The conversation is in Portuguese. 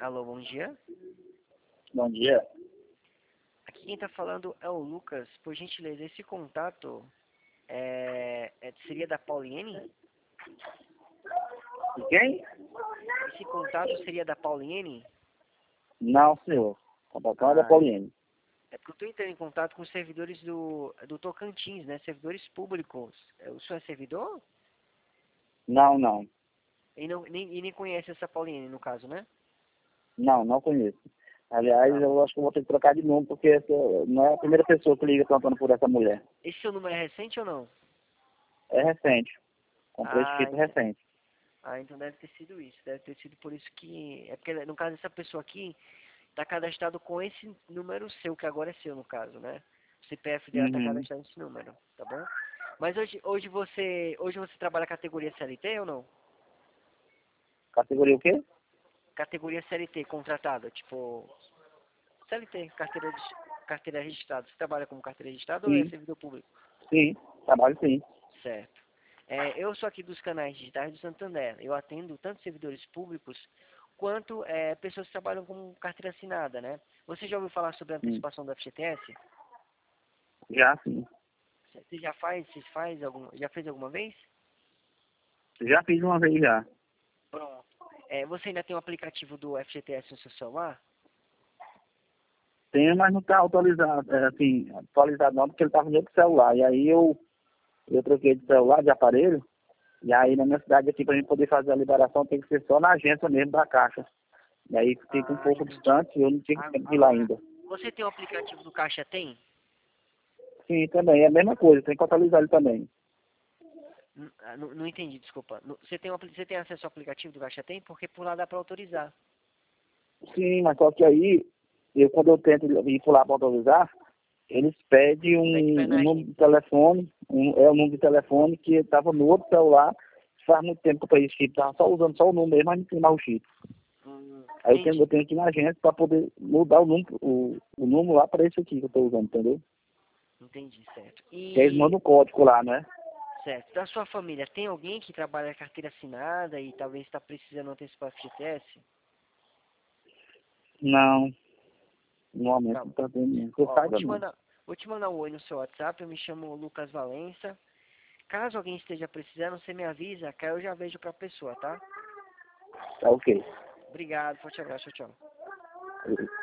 Alô, bom dia. Bom dia. Aqui quem está falando é o Lucas. Por gentileza, esse contato seria da Pauliene? E quem? Esse contato seria da Pauliene? Não, senhor. Contratante da Ah, Poliene. é porque eu estou entrando em contato com os servidores do Tocantins, né? Servidores públicos. O senhor é servidor? Não, não. E nem conhece essa Pauliene, no caso, né? Não, não conheço. Aliás, Tá. eu acho que eu vou ter que trocar de nome, porque essa não é a primeira pessoa que liga perguntando por essa mulher. Esse seu número é recente ou não? É recente. Comprei Ah, chip recente. então deve ter sido isso. Deve ter sido por isso que... É porque, no caso, essa pessoa aqui está cadastrado com esse número seu, que agora é seu, no caso, né? O CPF dela está Uhum. cadastrado nesse número, tá bom? Mas hoje você trabalha categoria CLT ou não? Categoria o quê? Categoria CLT, contratada, tipo... CLT, carteira registrada. Você trabalha como carteira registrada ou é Sim, servidor público? sim. Trabalho sim. Certo. Eu sou aqui dos canais digitais do Santander. Eu atendo tanto servidores públicos quanto pessoas que trabalham com carteira assinada, né? Você já ouviu falar sobre a Hum. antecipação do FGTS? Já sim. Você já fez alguma vez? Já fiz uma vez já. Pronto. Você ainda tem o aplicativo do FGTS no seu celular? Tenho, mas não está atualizado. Assim, atualizado não, porque ele estava no outro celular. E aí eu troquei de celular, de aparelho. E aí na minha cidade aqui, para a gente poder fazer a liberação, tem que ser só na agência mesmo da Caixa. E aí fica um Ah, pouco entendi. distante e eu não tinha tempo de ir lá Agora, ainda. você tem o aplicativo do Caixa Tem? Sim, também, é a mesma coisa, tem que atualizar ele também. Não entendi, desculpa. Você tem acesso ao aplicativo do Caixa Tem? Porque por lá dá para autorizar. Sim, mas só que aí, quando eu tento ir por lá para autorizar, eles pedem Pede para ir na um número de agência. telefone, o número de telefone que estava no outro celular, faz muito tempo que eu peguei esse chip, estava só usando só o número mesmo, mas não tinha mais o chip. Aí eu Entendi, tenho que ir na agência para poder mudar o número lá para esse aqui que eu estou usando, entendeu? entendi, certo. Que aí eles mandam o código lá, né? Certo. Da sua família, tem alguém que trabalha carteira assinada e talvez está precisando antecipar o FGTS? Não, no momento Tá não bom. está tendo nenhum, que eu Ó, saiba não. vou te mandar um oi no seu WhatsApp, eu me chamo Lucas Valença. Caso alguém esteja precisando, você me avisa, que aí eu já vejo para a pessoa, tá? Tá ok. Obrigado, forte abraço, tchau, tchau.